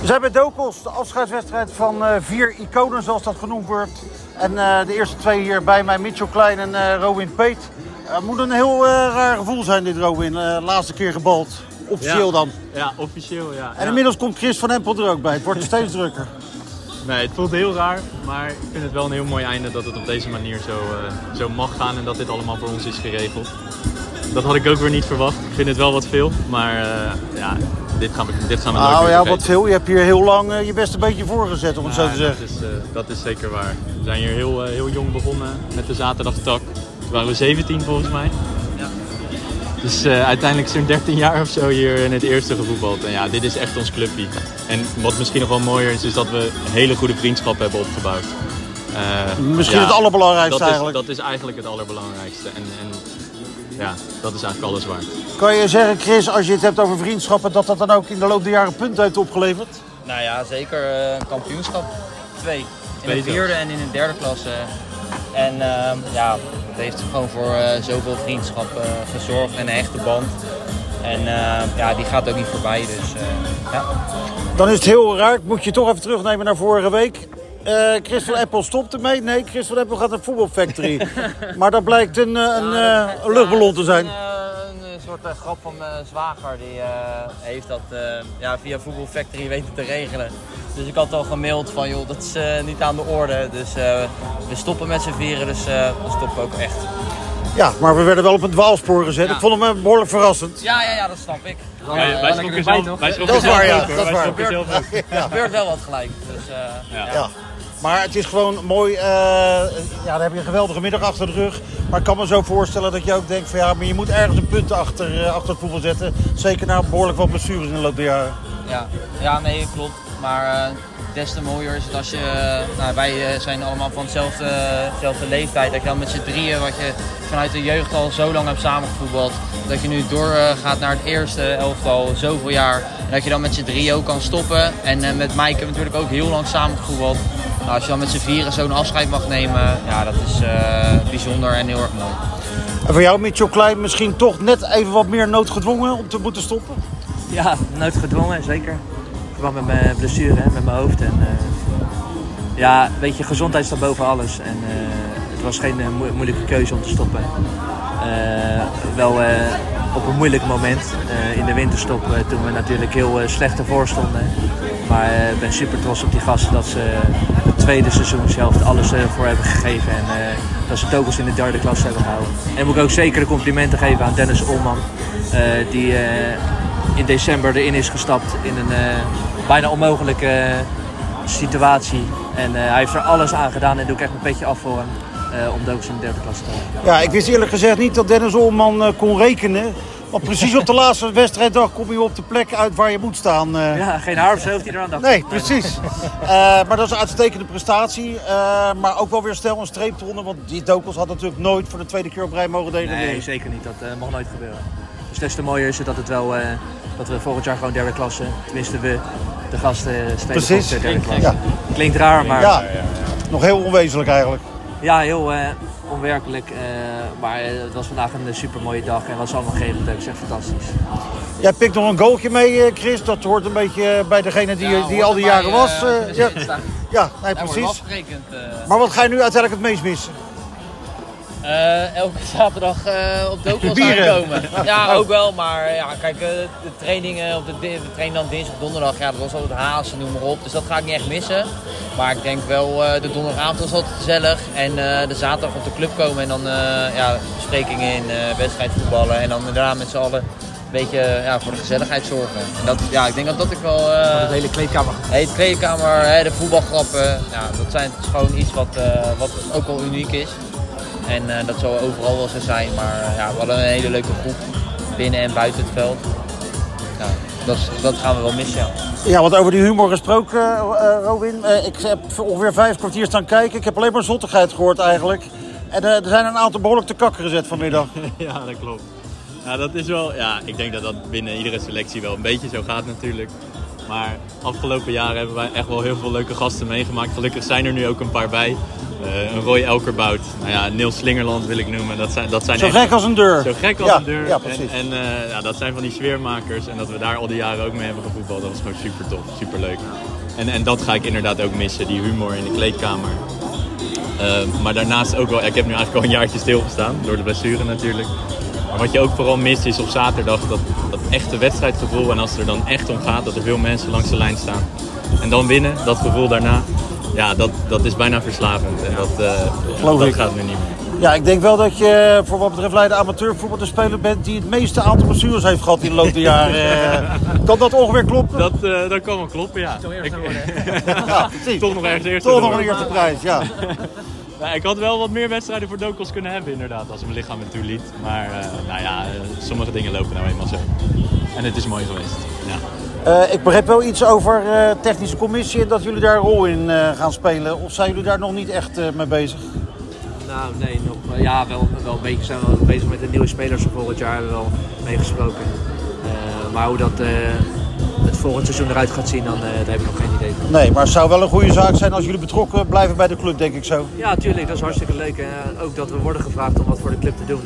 We zijn bij Dokos, de afscheidswedstrijd van 4 iconen, zoals dat genoemd wordt. En de eerste 2 hier bij mij, Mitchell Klein en Robin Peet. Moet een heel raar gevoel zijn dit, Robin. Laatste keer gebald. Officieel dan. Ja, officieel, ja. En inmiddels komt Chris van Empel er ook bij. Het wordt steeds drukker. Nee, het voelt heel raar, maar ik vind het wel een heel mooi einde dat het op deze manier zo mag gaan en dat dit allemaal voor ons is geregeld. Dat had ik ook weer niet verwacht. Ik vind het wel wat veel, maar dit gaan we nooit meer vergeten. Wat veel. Je hebt hier heel lang je best een beetje voorgezet, om het zo te zeggen. Dat is zeker waar. We zijn hier heel jong begonnen met de zaterdagtak. Toen waren we 17 volgens mij. Ja. Dus uiteindelijk zo'n 13 jaar of zo hier in het eerste gevoetbald. En ja, dit is echt ons clubje. En wat misschien nog wel mooier is dat we een hele goede vriendschap hebben opgebouwd. Misschien het allerbelangrijkste eigenlijk. Dat is eigenlijk het allerbelangrijkste. En ja, dat is eigenlijk alles waard. Kan je zeggen, Chris, als je het hebt over vriendschappen, dat dan ook in de loop der jaren punten heeft opgeleverd? Nou ja, zeker een kampioenschap. 2. In de 4e en in de 3e klasse. En het heeft gewoon voor zoveel vriendschap gezorgd en een echte band. En die gaat ook niet voorbij, dus ja. Dan is het heel raar, ik moet je toch even terugnemen naar vorige week. Chris van Empel stopt ermee. Nee, Chris van Empel gaat naar Football Factory. Maar dat blijkt een luchtballon te zijn. Een soort grap van mijn zwager. Die heeft dat via Football Factory weten te regelen. Dus ik had al gemaild van, joh, dat is niet aan de orde. Dus we stoppen met z'n vieren, dus we stoppen ook echt. Ja, maar we werden wel op een dwaalspoor gezet. Ja. Ik vond hem behoorlijk verrassend. Ja, dat snap ik. Wij schrokken zelf ook. Dat is waar, ja. Er gebeurt wel wat gelijk. Dus, ja. Maar het is gewoon mooi. Dan heb je een geweldige middag achter de rug. Maar ik kan me zo voorstellen dat je ook denkt van maar je moet ergens een punt achter het voetbal zetten. Zeker na behoorlijk wat blessures in de loop der jaren. Ja, nee, klopt. Maar des te mooier is het als je... wij zijn allemaal van dezelfde leeftijd. Dat je dan met z'n drieën, wat je vanuit de jeugd al zo lang hebt samengevoetbald. Dat je nu doorgaat naar het eerste elftal, zoveel jaar. En dat je dan met z'n drieën ook kan stoppen. En met Mike hebben we natuurlijk ook heel lang samengevoetbald. Nou, als je dan met z'n vieren zo'n afscheid mag nemen, dat is bijzonder en heel erg mooi. En voor jou, Mitchell Klein, misschien toch net even wat meer noodgedwongen om te moeten stoppen? Ja, noodgedwongen, zeker. Met mijn blessure, met mijn hoofd. En, weet je, gezondheid staat boven alles. En het was geen moeilijke keuze om te stoppen. Wel op een moeilijk moment in de winterstop, toen we natuurlijk heel slecht ervoor stonden. Maar ik ben super trots op die gasten dat ze de tweede seizoenshelft alles voor hebben gegeven. En dat ze Dokos in de 3e klasse hebben gehouden. En moet ik ook zeker de complimenten geven aan Dennis Olman. Die in december erin is gestapt in een bijna onmogelijke situatie. En hij heeft er alles aan gedaan en doe ik echt een petje af voor hem. Om Dokos in de 3e klasse te houden. Ja, ik wist eerlijk gezegd niet dat Dennis Olman kon rekenen. Want precies op de laatste wedstrijddag kom je op de plek uit waar je moet staan. Ja, geen haar of zo hoeft hij eraan dacht. Nee, precies. Maar dat is een uitstekende prestatie. Maar ook wel weer snel een streep eronder. Want die Dokos had natuurlijk nooit voor de tweede keer op rij mogen degraderen. Nee, zeker niet. Dat mag nooit gebeuren. Dus des te mooier is het dat het wel dat we volgend jaar gewoon 3e klasse, tenminste we, de gasten spelen voor de 3e klasse. Ja. Klinkt raar, maar... Ja, nog heel onwezenlijk eigenlijk. Ja, heel onwerkelijk. Maar het was vandaag een super mooie dag en wat ze allemaal gegeven. Dat is echt fantastisch. Jij pikt nog een goaltje mee, Chris. Dat hoort een beetje bij degene die al die jaren was. Nee, precies. Maar wat ga je nu uiteindelijk het meest missen? Elke zaterdag op Dokos aankomen. Ja, ook wel. Maar kijk, de trainingen we trainen dan dinsdag, donderdag. Ja, dat was altijd haast, noem maar op. Dus dat ga ik niet echt missen. Maar ik denk wel, de donderdagavond was altijd gezellig. En de zaterdag op de club komen en dan besprekingen in wedstrijd voetballen. En dan daarna met z'n allen een beetje voor de gezelligheid zorgen. En dat, ik denk dat ik wel... de hele kleedkamer. De kleedkamer, de voetbalgrappen. Dat is gewoon iets wat ook wel uniek is. En dat zal overal wel zo zijn, maar we hadden een hele leuke groep binnen en buiten het veld. Dat gaan we wel missen, ja. Ja, wat over die humor gesproken, Robin. Ik heb ongeveer 5 kwartier staan kijken. Ik heb alleen maar zottigheid gehoord eigenlijk. En er zijn een aantal behoorlijk te kakken gezet vanmiddag. Ja, dat klopt. Ja, dat is wel... Ja, ik denk dat dat binnen iedere selectie wel een beetje zo gaat natuurlijk. Maar afgelopen jaren hebben wij echt wel heel veel leuke gasten meegemaakt. Gelukkig zijn er nu ook een paar bij. Een Roy Elkerbout. Nou ja, Niels Slingerland wil ik noemen. Dat zijn Zo echt, gek als een deur. Zo gek als een deur. Ja, precies. En ja, dat zijn van die sfeermakers. En dat we daar al die jaren ook mee hebben gevoetbald. Dat was gewoon super tof, super leuk. En dat ga ik inderdaad ook missen. Die humor in de kleedkamer. Maar daarnaast ook wel... Ik heb nu eigenlijk al een jaartje stilgestaan. Door de blessure natuurlijk. Maar wat je ook vooral mist is op zaterdag dat echte wedstrijdgevoel. En als het er dan echt om gaat, dat er veel mensen langs de lijn staan. En dan winnen, dat gevoel daarna. Ja, dat is bijna verslavend. En dat gaat nu niet meer. Ja, ik denk wel dat je voor wat betreft Leiden amateurvoetbal de speler bent die het meeste aantal blessures heeft gehad in de loop der jaren. Kan dat ongeveer kloppen? Dat kan wel kloppen, ja. Toch eerst worden. Ja, precies. Toch nog ergens eerst. Toch nog een eerste prijs, ja. Nou, ik had wel wat meer wedstrijden voor Dokos kunnen hebben inderdaad, als mijn lichaam het toeliet. Maar nou ja, sommige dingen lopen nou eenmaal zo. En het is mooi geweest, ja. Ik begreep wel iets over technische commissie en dat jullie daar een rol in gaan spelen. Of zijn jullie daar nog niet echt mee bezig? Nou, nee, nog, ja, wel een beetje zijn we bezig met de nieuwe spelers voor volgend jaar, hebben we wel meegesproken. Maar hoe dat het volgend seizoen eruit gaat zien, daar heb ik nog geen idee van. Nee, maar het zou wel een goede zaak zijn als jullie betrokken blijven bij de club, denk ik zo. Ja, tuurlijk, dat is hartstikke leuk. Ook dat we worden gevraagd om wat voor de club te doen.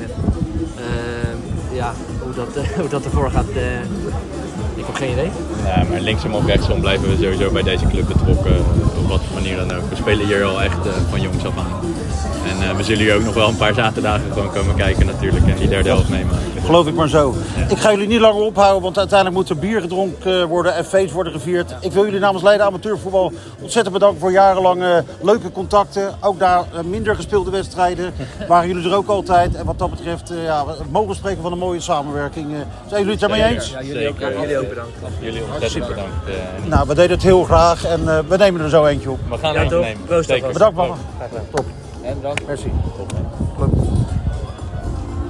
Ja, hoe dat ervoor gaat, ik heb geen idee. Ja, maar linksom of rechtsom blijven we sowieso bij deze club betrokken, op wat voor manier dan ook. We spelen hier al echt van jongs af aan. En we zullen hier ook nog wel een paar zaterdagen gewoon komen kijken natuurlijk en die derde helft meemaken. Geloof ik maar zo. Ja. Ik ga jullie niet langer ophouden, want uiteindelijk moet er bier gedronken worden en feest worden gevierd. Ik wil jullie namens Leiden Amateurvoetbal ontzettend bedanken voor jarenlang leuke contacten. Ook daar minder gespeelde wedstrijden waren jullie er ook altijd. En wat dat betreft mogen spreken van een mooie samenwerking. Zijn jullie het daarmee eens? Ja, jullie ook bedankt. Jullie ontzettend bedankt. Nou, we deden het heel graag en we nemen er zo eentje op. We gaan Ja, eentje toch? nemen. Proost Zeker. alvast. Bedankt, mama. En bedankt. Merci. Top, man.